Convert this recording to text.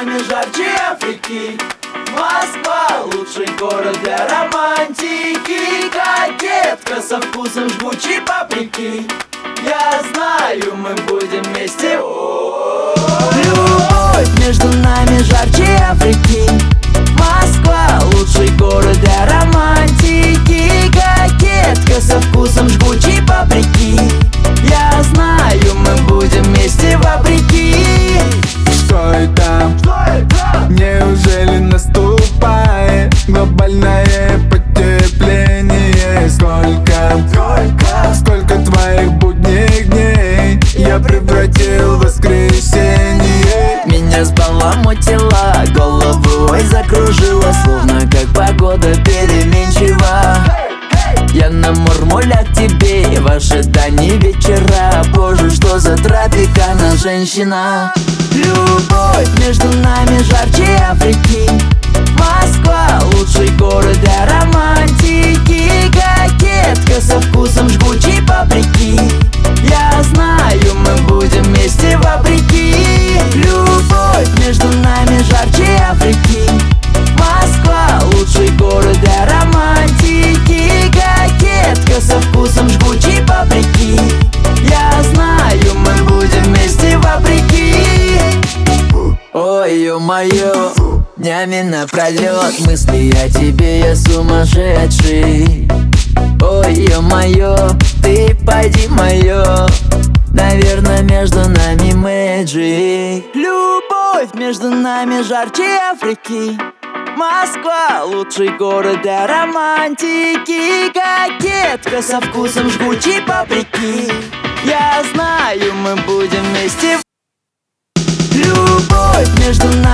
нами жарче Африки. Москва — лучший город для романтики. Кокетка со вкусом жгучей паприки. Я знаю, мы будем вместе. Любовь между нами жарче Африки. Москва — лучший город для романтики. Кокетка со вкусом жгучей паприки. Я знаю, мы будем вместе вопреки. Что это? Неужели наступает глобальное потепление? Сколько твоих будних дней я превратил в воскресенье. Меня сбаламутила, голову ой закружила, словно как погода переменчива. Я на мурмуля к тебе в ожидании вечера. Боже, что за тропикана женщина. Любовь между нами жарче Африки. Москва — лучший город для романтики. Кокетка со вкусом жгучей паприки. Я знаю, мы будем вместе вопреки. Любовь между нами жарче Африки. Москва — лучший город для романтики. Кокетка со вкусом жгучей паприки. Я знаю, мы будем вместе вопреки. Ой, ё-моё, днями напролёт мысли о тебе, я сумасшедший. Ой, ё-моё, ты пойди моё. Наверное, между нами мэджик. Любовь между нами жарче Африки. Москва — лучший город для романтики. Кокетка со вкусом жгучей паприки. Я знаю, мы будем вместе. Любовь между нами